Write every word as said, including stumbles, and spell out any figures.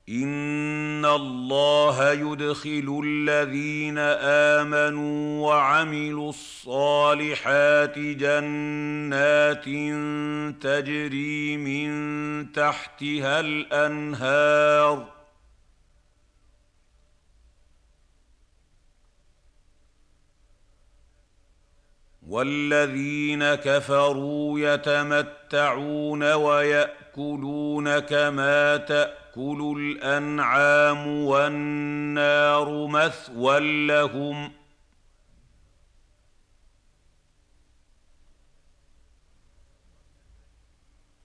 إِنَّ اللَّهَ يُدْخِلُ الَّذِينَ آمَنُوا وَعَمِلُوا الصَّالِحَاتِ جَنَّاتٍ تَجْرِي مِن تَحْتِهَا الْأَنْهَارُ ۖ وَالَّذِينَ كَفَرُوا يَتَمَتَّعُونَ وَيَأْكُلُونَ كَمَا تَأْكُلُ الْأَنْعَامُ وَالنَّارُ مَثْوًى لَّهُمْ